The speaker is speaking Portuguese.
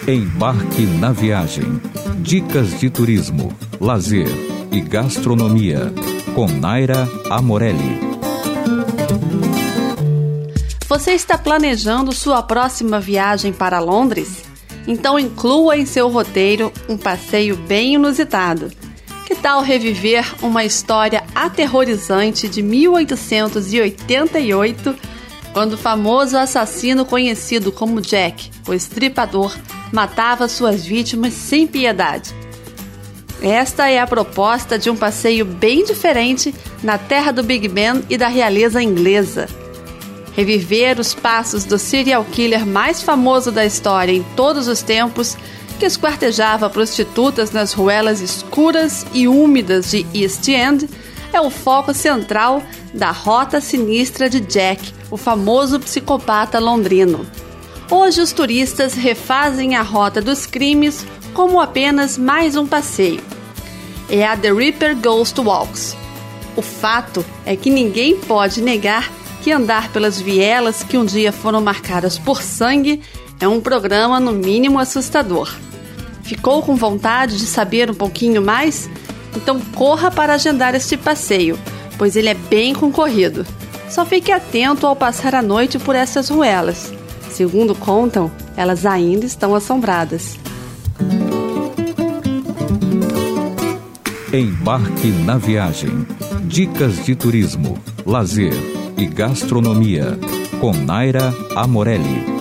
Embarque na viagem. Dicas de turismo, lazer e gastronomia. Com Naira Amorelli. Você está planejando sua próxima viagem para Londres? Então inclua em seu roteiro um passeio bem inusitado. Que tal reviver uma história aterrorizante de 1888, quando o famoso assassino conhecido como Jack, o Estripador, matava suas vítimas sem piedade? Esta é a proposta de um passeio bem diferente na terra do Big Ben e da realeza inglesa. Reviver os passos do serial killer mais famoso da história em todos os tempos, que esquartejava prostitutas nas ruelas escuras e úmidas de East End, é o foco central da Rota Sinistra de Jack, o famoso psicopata londrino. Hoje os turistas refazem a Rota dos Crimes como apenas mais um passeio. É a The Ripper Ghost Walks. O fato é que ninguém pode negar que andar pelas vielas que um dia foram marcadas por sangue é um programa no mínimo assustador. Ficou com vontade de saber um pouquinho mais? Então corra para agendar este passeio, pois ele é bem concorrido. Só fique atento ao passar a noite por essas ruelas. Segundo contam, elas ainda estão assombradas. Embarque na viagem. Dicas de turismo, lazer e gastronomia. Com Naira Amorelli.